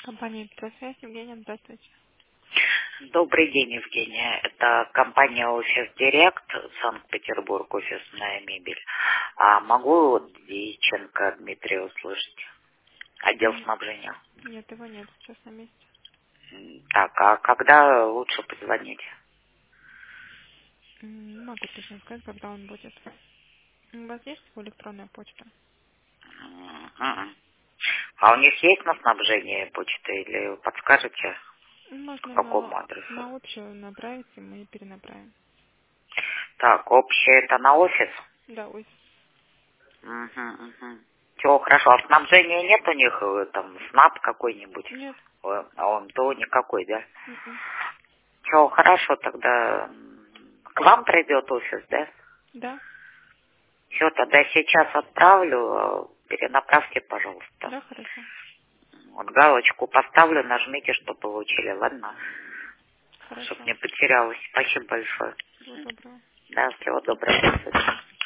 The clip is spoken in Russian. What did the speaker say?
Компания «Петросвязь», Евгения, здравствуйте. Добрый день, Евгения. Это компания «Офис Директ», Санкт-Петербург, офисная мебель. А могу Дьяченко Дмитрия услышать? Отдел снабжения. Нет, его нет сейчас на месте. Так, а когда лучше позвонить? Не могу точно сказать, когда он будет. У вас есть его электронная почта? Мгм. А у них есть на снабжение почта или вы подскажете, по Можно какому адресу? на общую направить, и мы перенаправим. Так, общее это на офис? Да, ой. Все, хорошо. А снабжения нет у них, там, снаб какой-нибудь? Нет. А он то никакой, да? М-м. Все, хорошо, тогда к вам придет офис, да? Да? Все, тогда сейчас отправлю, перенаправьте, пожалуйста. Да, хорошо. Вот галочку поставлю, нажмите, что получили, ладно? Чтоб Хорошо. не потерялась. Спасибо большое. Всего доброго. Да, всего доброго, до свидания.